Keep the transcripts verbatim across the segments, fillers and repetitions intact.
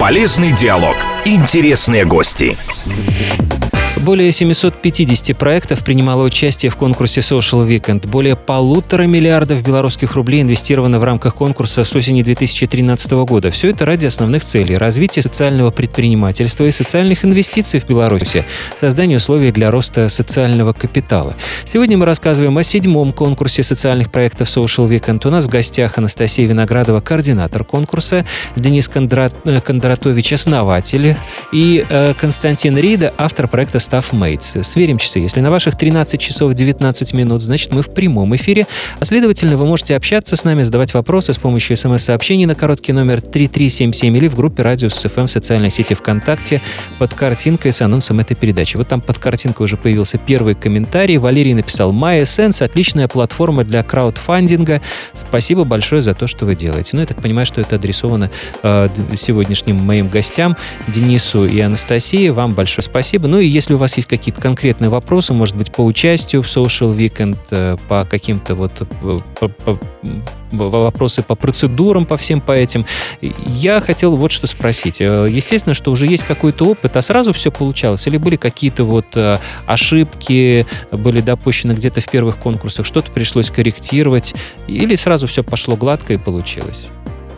Полезный диалог. Интересные гости. Более семьсот пятьдесят проектов принимало участие в конкурсе Social Weekend. Более полутора миллиардов белорусских рублей инвестировано в рамках конкурса с осени две тысячи тринадцатого года. Все это ради основных целей – развития социального предпринимательства и социальных инвестиций в Беларуси, создания условий для роста социального капитала. Сегодня мы рассказываем о седьмом конкурсе социальных проектов Social Weekend. У нас в гостях Анастасия Виноградова, координатор конкурса, Денис Кондрат... Кондратович, основатель, и э, Константин Рида, автор проекта StaffMates. Сверим часы. Если на ваших тринадцать часов девятнадцать минут, значит, мы в прямом эфире. А следовательно, вы можете общаться с нами, задавать вопросы с помощью смс-сообщений на короткий номер три три семь семь или в группе Радиус эф эм в социальной сети ВКонтакте под картинкой с анонсом этой передачи. Вот там под картинкой уже появился первый комментарий. Валерий написал: MyEssence — отличная платформа для краудфандинга. Спасибо большое за то, что вы делаете. Ну, я так понимаю, что это адресовано э, сегодняшним моим гостям, Денису и Анастасии. Вам большое спасибо. Ну и если у вас есть какие-то конкретные вопросы, может быть, по участию в Social Weekend, по каким-то вот по, по, вопросы по процедурам, по всем по этим, я хотел вот что спросить. Естественно, что уже есть какой-то опыт, а сразу все получалось? Или были какие-то вот ошибки, были допущены где-то в первых конкурсах, что-то пришлось корректировать, или сразу все пошло гладко и получилось?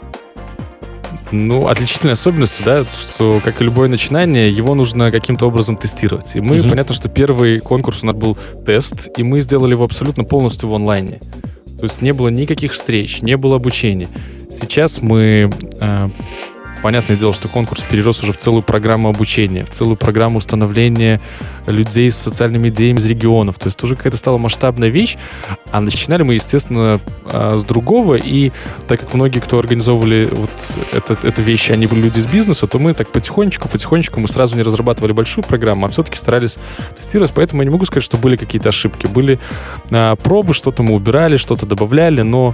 Ну, отличительная особенность, да, что, как и любое начинание, его нужно каким-то образом тестировать. И мы, mm-hmm. понятно, что первый конкурс у нас был тест, и мы сделали его абсолютно полностью в онлайне. То есть не было никаких встреч, не было обучения. Сейчас мы... Э, понятное дело, что конкурс перерос уже в целую программу обучения, в целую программу установления людей с социальными идеями из регионов. То есть уже какая-то стала масштабная вещь. А начинали мы, естественно, с другого. И так как многие, кто организовывали вот этот, эту вещь, они были люди из бизнеса, то мы так потихонечку, потихонечку мы сразу не разрабатывали большую программу, а все-таки старались тестировать. Поэтому я не могу сказать, что были какие-то ошибки. Были а, пробы, что-то мы убирали, что-то добавляли, но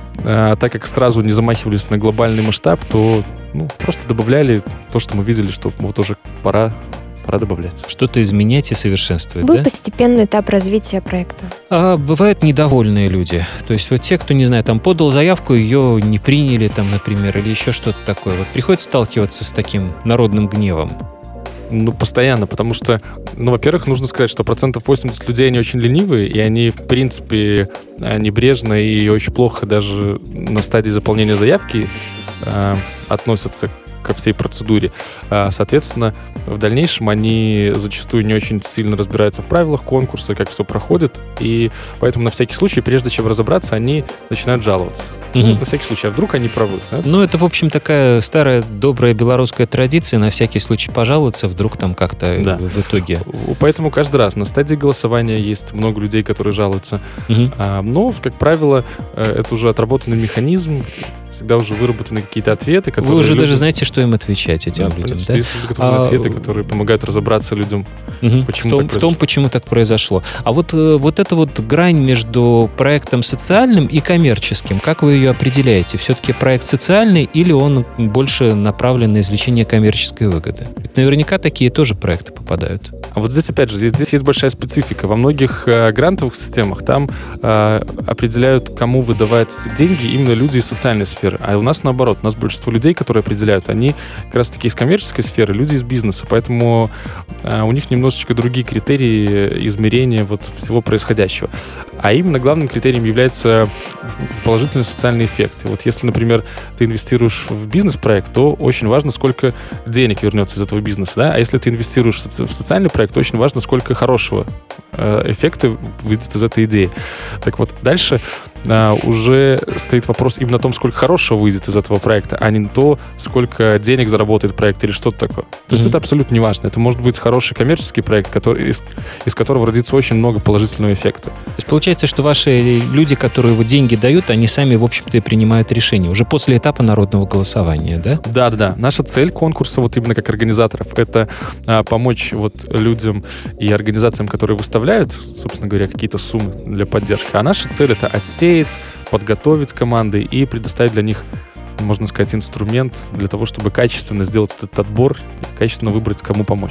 а, так как сразу не замахивались на глобальный масштаб, то ну, просто добавляли то, что мы видели, что вот уже пора, пора добавлять. Что-то изменять и совершенствовать, Был да? постепенный этап развития проекта. А бывают недовольные люди. То есть вот те, кто, не знаю, там подал заявку, ее не приняли, там, например, или еще что-то такое. Вот приходится сталкиваться с таким народным гневом. Ну, постоянно, потому что, ну, во-первых, нужно сказать, что процентов восемьдесят людей, они очень ленивые, и они, в принципе, небрежно и очень плохо даже на стадии заполнения заявки э, относятся ко всей процедуре. Соответственно, в дальнейшем они зачастую не очень сильно разбираются в правилах конкурса, как все проходит, и поэтому на всякий случай, прежде чем разобраться, они начинают жаловаться. Mm-hmm. Ну, на всякий случай, а вдруг они правы? Да? Ну, это, в общем, такая старая, добрая белорусская традиция, на всякий случай пожаловаться, вдруг там как-то да. в итоге. Поэтому каждый раз на стадии голосования есть много людей, которые жалуются, mm-hmm. но, как правило, это уже отработанный механизм, всегда уже выработаны какие-то ответы, которые... Вы уже люди... даже знаете, что им отвечать этим да, людям, понятно, да? Есть уже заготовленные а... ответы, которые помогают разобраться людям, угу. почему в том, так произошло. В том, почему так произошло. А вот, вот эта вот грань между проектом социальным и коммерческим, как вы ее определяете? Все-таки проект социальный или он больше направлен на извлечение коммерческой выгоды? Ведь наверняка такие тоже проекты попадают. А вот здесь, опять же, здесь, здесь есть большая специфика. Во многих э, грантовых системах там э, определяют, кому выдавать деньги именно люди из социальной сферы. А у нас наоборот, у нас большинство людей, которые определяют, они как раз таки из коммерческой сферы, люди из бизнеса, поэтому а, у них немножечко другие критерии измерения вот всего происходящего. А именно главным критерием является положительный социальный эффект. И вот если, например, ты инвестируешь в бизнес-проект, то очень важно, сколько денег вернется из этого бизнеса, да? А если ты инвестируешь в социальный проект, то очень важно, сколько хорошего э, эффекта выйдет из этой идеи. Так вот, дальше Uh, уже стоит вопрос именно о том, сколько хорошего выйдет из этого проекта, а не то, сколько денег заработает проект или что-то такое. То mm-hmm. есть это абсолютно не важно. Это может быть хороший коммерческий проект, который, из, из которого родится очень много положительного эффекта. То есть получается, что ваши люди, которые вот деньги дают, они сами, в общем-то, и принимают решения уже после этапа народного голосования, да? Да-да-да. Наша цель конкурса, вот именно как организаторов, это а, помочь вот людям и организациям, которые выставляют, собственно говоря, какие-то суммы для поддержки. А наша цель — это отсеять, подготовить команды и предоставить для них, можно сказать, инструмент для того, чтобы качественно сделать этот отбор и качественно выбрать, кому помочь.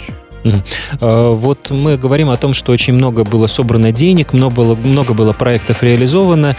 Mm-hmm. Вот мы говорим о том, что очень много было собрано денег, много было, много было проектов реализовано.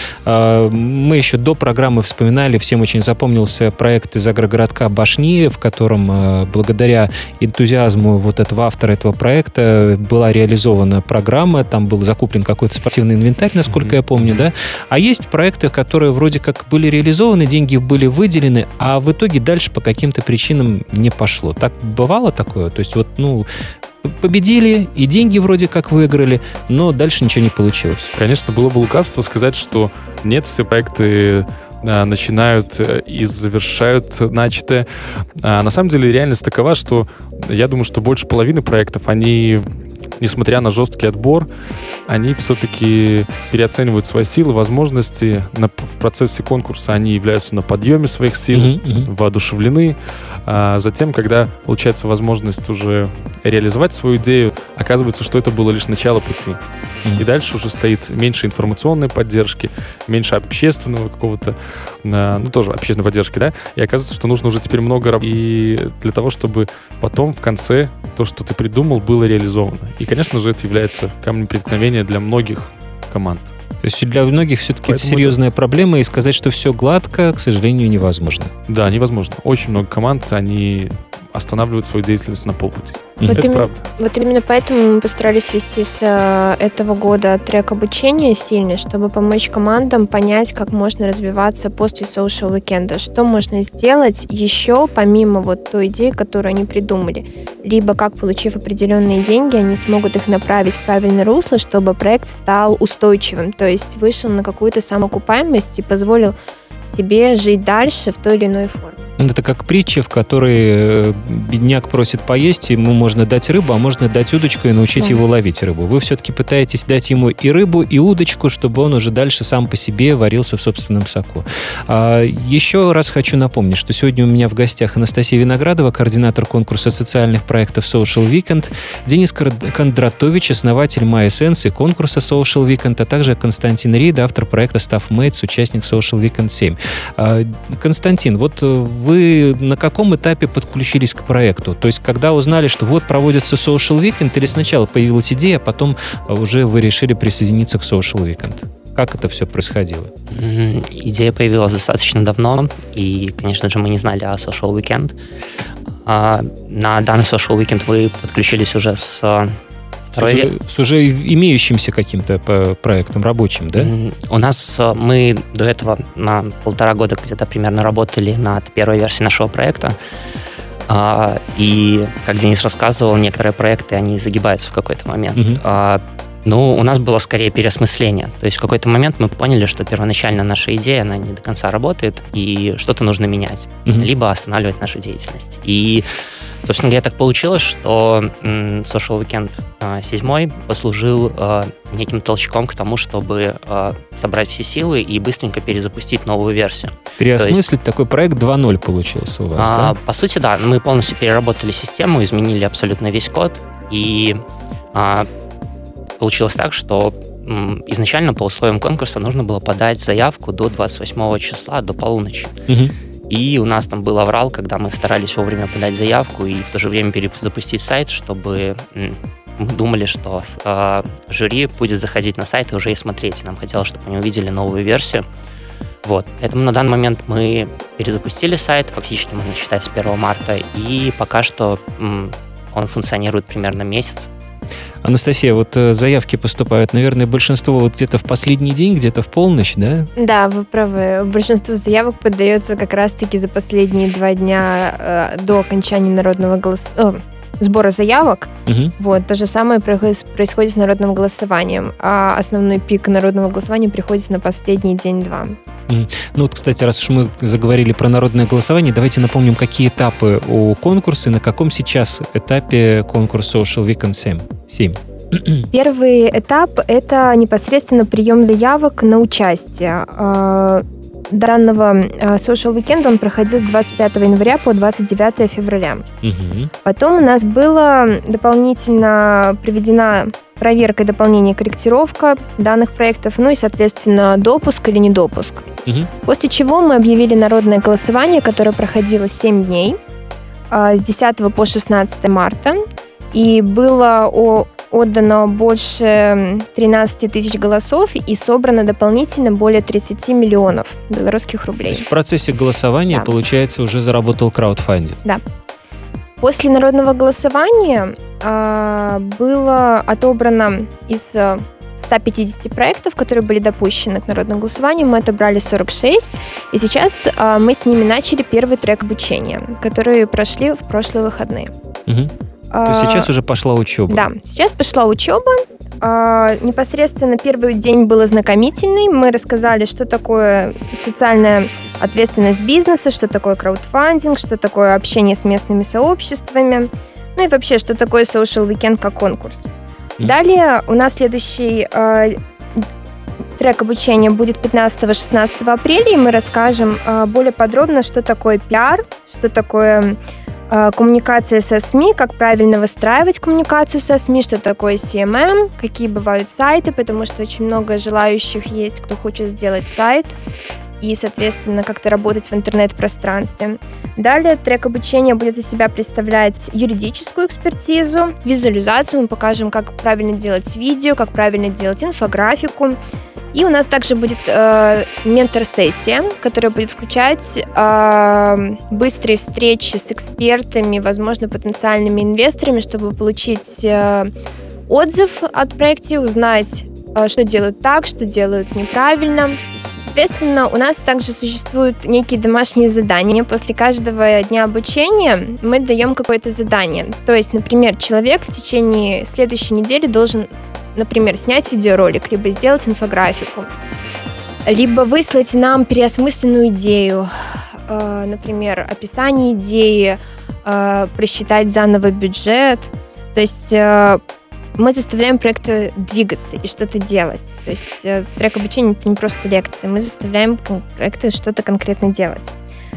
Мы еще до программы вспоминали, всем очень запомнился проект из агрогородка Башни, в котором благодаря энтузиазму вот этого автора этого проекта была реализована программа, там был закуплен какой-то спортивный инвентарь, насколько mm-hmm. я помню, да? А есть проекты, которые вроде как были реализованы, деньги были выделены, а в итоге дальше по каким-то причинам не пошло. Так бывало такое? То есть вот, ну, победили, и деньги вроде как выиграли, но дальше ничего не получилось. Конечно, было бы лукавство сказать, что нет, все проекты а, начинают и завершают начатое. А, на самом деле реальность такова, что я думаю, что больше половины проектов, они, несмотря на жесткий отбор, они все-таки переоценивают свои силы, возможности. На, в процессе конкурса они являются на подъеме своих сил, uh-huh, uh-huh. воодушевлены. А затем, когда получается возможность уже реализовать свою идею, оказывается, что это было лишь начало пути. Uh-huh. И дальше уже стоит меньше информационной поддержки, меньше общественного какого-то, ну, тоже общественной поддержки, да? И оказывается, что нужно уже теперь много работать и для того, чтобы потом в конце то, что ты придумал, было реализовано. И, конечно же, это является камнем преткновения для многих команд. То есть для многих все-таки это серьезная это... проблема, и сказать, что все гладко, к сожалению, невозможно. Да, невозможно. Очень много команд, они останавливают свою деятельность на полпути. Вот это именно, правда. Вот именно поэтому мы постарались ввести с этого года трек обучения сильный, чтобы помочь командам понять, как можно развиваться после Social Weekend, что можно сделать еще помимо вот той идеи, которую они придумали. Либо как, получив определенные деньги, они смогут их направить в правильное русло, чтобы проект стал устойчивым, то есть вышел на какую-то самоокупаемость и позволил себе жить дальше в той или иной форме. Это как притча, в которой бедняк просит поесть, ему можно дать рыбу, а можно дать удочку и научить да. его ловить рыбу. Вы все-таки пытаетесь дать ему и рыбу, и удочку, чтобы он уже дальше сам по себе варился в собственном соку. А еще раз хочу напомнить, что сегодня у меня в гостях Анастасия Виноградова, координатор конкурса социальных проектов Social Weekend, Денис Кондратович, основатель MySense и конкурса Social Weekend, а также Константин Рид, автор проекта StaffMates, участник Social Weekend семь. А, Константин, вот вы на каком этапе подключились к проекту? То есть, когда узнали, что вот проводится Social Weekend, или сначала появилась идея, а потом уже вы решили присоединиться к Social Weekend? Как это все происходило? Идея появилась достаточно давно, и, конечно же, мы не знали о Social Weekend. На данный Social Weekend вы подключились уже с... С уже, с уже имеющимся каким-то проектом рабочим, да? У нас, мы до этого на полтора года где-то примерно работали над первой версией нашего проекта. И, как Денис рассказывал, некоторые проекты, они загибаются в какой-то момент. Uh-huh. Ну, у нас было скорее переосмысление. То есть в какой-то момент мы поняли, что первоначально наша идея, она не до конца работает, и что-то нужно менять, uh-huh. либо останавливать нашу деятельность. И, собственно говоря, так получилось, что Social Weekend семь послужил неким толчком к тому, чтобы собрать все силы и быстренько перезапустить новую версию. Переосмыслить, есть, такой проект два ноль получился у вас, а, да? По сути, да. Мы полностью переработали систему, изменили абсолютно весь код, и а, получилось так, что м, изначально по условиям конкурса нужно было подать заявку до двадцать восьмого числа, до полуночи. Угу. И у нас там был аврал, когда мы старались вовремя подать заявку и в то же время перезапустить сайт, чтобы м, мы думали, что э, жюри будет заходить на сайт и уже и смотреть. Нам хотелось, чтобы они увидели новую версию. Вот. Поэтому на данный момент мы перезапустили сайт, фактически можно считать с первого марта, и пока что м, он функционирует примерно месяц. Анастасия, вот заявки поступают, наверное, большинство вот где-то в последний день, где-то в полночь, да? Да, вы правы. Большинство заявок подается как раз-таки за последние два дня э, до окончания народного голос... э, сбора заявок. Угу. Вот, то же самое происходит с народным голосованием, а основной пик народного голосования приходит на последний день-два. Ну вот, кстати, раз уж мы заговорили про народное голосование, давайте напомним, какие этапы у конкурса и на каком сейчас этапе конкурс Social Weekend семь. Первый этап – это непосредственно прием заявок на участие. Данного Social Weekend он проходил с двадцать пятого января по двадцать девятого февраля. Угу. Потом у нас была дополнительно проведена проверка и дополнение, корректировка данных проектов, ну и, соответственно, допуск или недопуск. Угу. После чего мы объявили народное голосование, которое проходило семь дней, с десятого по шестнадцатое марта. и было о, отдано больше тринадцать тысяч голосов и собрано дополнительно более тридцать миллионов белорусских рублей. То есть в процессе голосования, да. получается, уже заработал краудфандинг. Да. После народного голосования э, было отобрано из ста пятидесяти проектов, которые были допущены к народному голосованию, мы отобрали сорок шесть, и сейчас э, мы с ними начали первый трек обучения, которые прошли в прошлые выходные. Угу. То есть сейчас уже пошла учеба. Да, сейчас пошла учеба. А, непосредственно первый день был ознакомительный. Мы рассказали, что такое социальная ответственность бизнеса, что такое краудфандинг, что такое общение с местными сообществами, ну и вообще, что такое Social Weekend как конкурс. Mm. Далее у нас следующий э, трек обучения будет пятнадцатого-шестнадцатого апреля, и мы расскажем э, более подробно, что такое пиар, что такое коммуникация со СМИ, как правильно выстраивать коммуникацию со СМИ, что такое си эм эм, какие бывают сайты, потому что очень много желающих есть, кто хочет сделать сайт и, соответственно, как-то работать в интернет-пространстве. Далее трек обучения будет из себя представлять юридическую экспертизу, визуализацию, мы покажем, как правильно делать видео, как правильно делать инфографику. И у нас также будет э, ментор-сессия, которая будет включать э, быстрые встречи с экспертами, возможно, потенциальными инвесторами, чтобы получить э, отзыв от проекта, узнать, э, что делают так, что делают неправильно. Соответственно, у нас также существуют некие домашние задания. После каждого дня обучения мы даем какое-то задание. То есть, например, человек в течение следующей недели должен, например, снять видеоролик, либо сделать инфографику, либо выслать нам переосмысленную идею, э, например, описание идеи, э, просчитать заново бюджет. То есть э, мы заставляем проекты двигаться и что-то делать. То есть э, трек обучения — это не просто лекции, мы заставляем проекты что-то конкретно делать.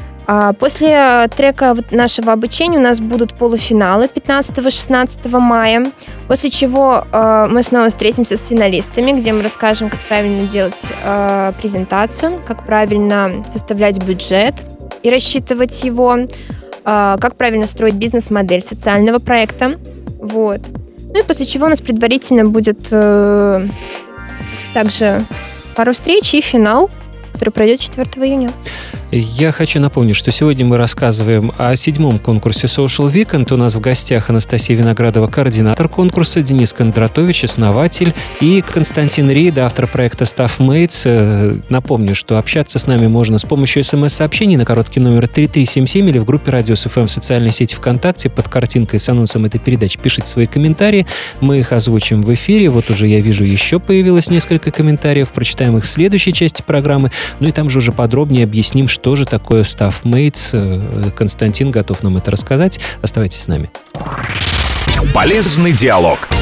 После трека нашего обучения у нас будут полуфиналы пятнадцатого-шестнадцатого мая, после чего э, мы снова встретимся с финалистами, где мы расскажем, как правильно делать э, презентацию, как правильно составлять бюджет и рассчитывать его, э, как правильно строить бизнес-модель социального проекта. Вот. Ну и после чего у нас предварительно будет э, также пару встреч и финал, который пройдет четвёртого июня. Я хочу напомнить, что сегодня мы рассказываем о седьмом конкурсе Social Weekend. У нас в гостях Анастасия Виноградова, координатор конкурса, Денис Кондратович, основатель, и Константин Рейд, автор проекта StaffMates. Напомню, что общаться с нами можно с помощью смс-сообщений на короткий номер три три семь семь или в группе Радио эс эф эм в социальной сети ВКонтакте под картинкой с анонсом этой передачи. Пишите свои комментарии, мы их озвучим в эфире. Вот уже я вижу, еще появилось несколько комментариев, прочитаем их в следующей части программы. Ну и там же уже подробнее объясним, что же такое StaffMates. Константин готов нам это рассказать. Оставайтесь с нами. Полезный диалог.